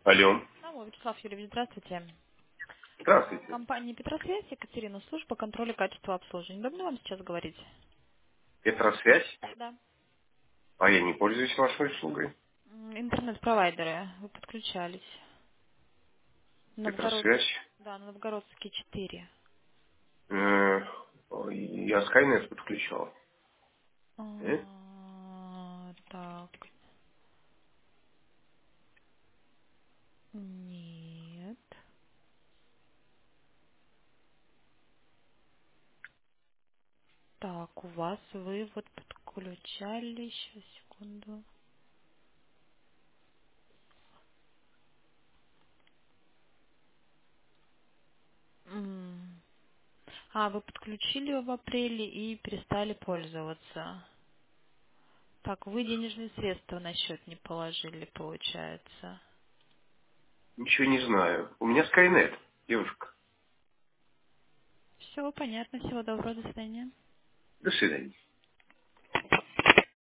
Алло. Алло, Вячеслав Юрьевич, здравствуйте. Здравствуйте. Компания Петросвязь, Екатерина, служба контроля качества обслуживания. Удобно вам сейчас говорить? Петросвязь? Да. А я не пользуюсь вашей услугой. Интернет-провайдеры. Вы подключались. Новгород... Петросвязь. Да, на Новгородский 4. Я Skynet подключал. Так, нет. Так, у вас вы вот подключали, сейчас, секунду. М. Вы подключили в апреле и перестали пользоваться. Так, вы денежные средства на счет не положили, получается. Ничего не знаю. У меня Skynet, девушка. Все понятно, всего доброго, до свидания. До свидания.